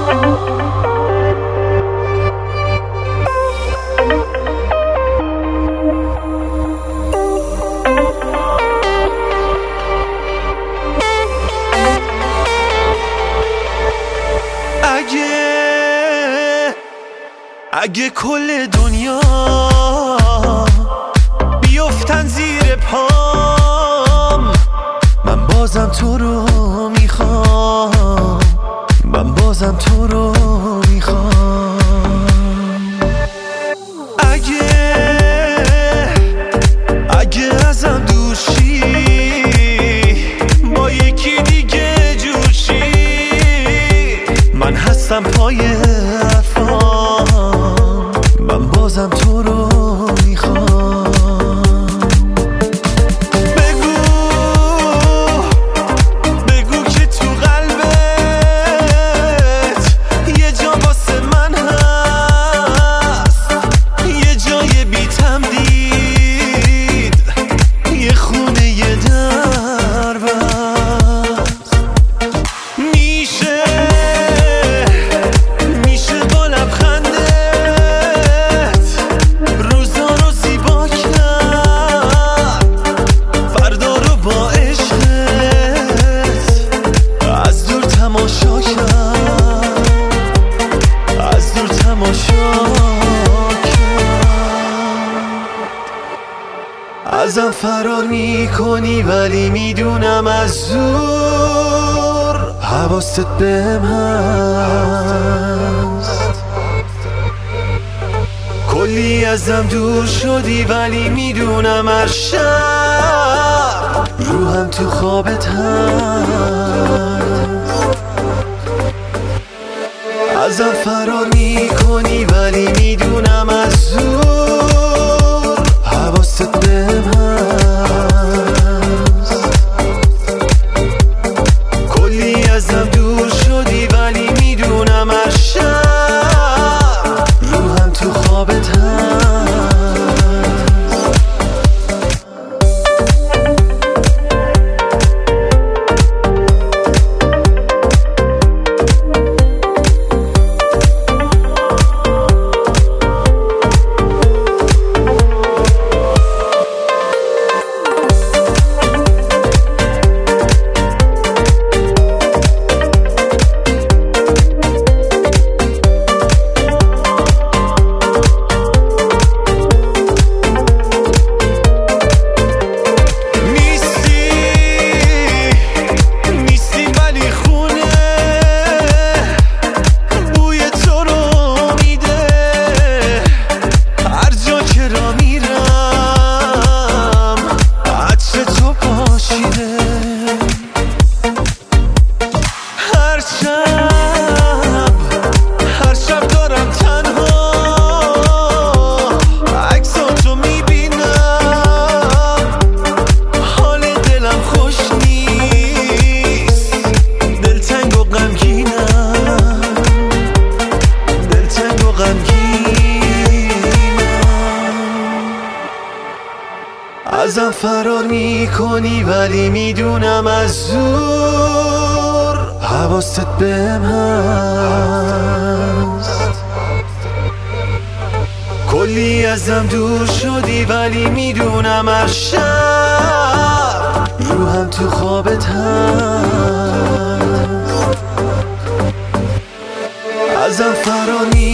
اگه کل دنیا بیفتن زیر پام، من بازم تو رو میخوام، من بازم تو رو میخوام. اگه ازم دور شی، با یکی دیگه جور شی، من هستم پای حرفام، من بازم تو رو میخوام. بگو که تو قلبت یه جا واسه من هست، یه جای بی تمدید، یه خونه یه در بست. میشه با لبخندت روزا رو زیبا کرد، فردا رو با عشقت از دور تماشا کرد، از دور تماشا کرد. ازم فرار میکنی ولی میدونم از زور حواست بهم هست. کلی ازم دور شدی ولی میدونم هر شب روحم تو خوابت هست. ازم فرار میکنی ولی میدونم از زور حواست بهم هست. کلی ازم دور شدی ولی میدونم هر شب روحم تو خوابت هست. هر شب دارم تنها عکساتو میبینم، حال دلم خوش نیست، دلتنگ و غمگینم، دلتنگ و غمگینم. ازم فرار میکنی ولی میدونم از زور حواست بهم هست. کلی ازم دور شدی ولی میدونم هر شب روحم تو خوابت هست. ازم فرار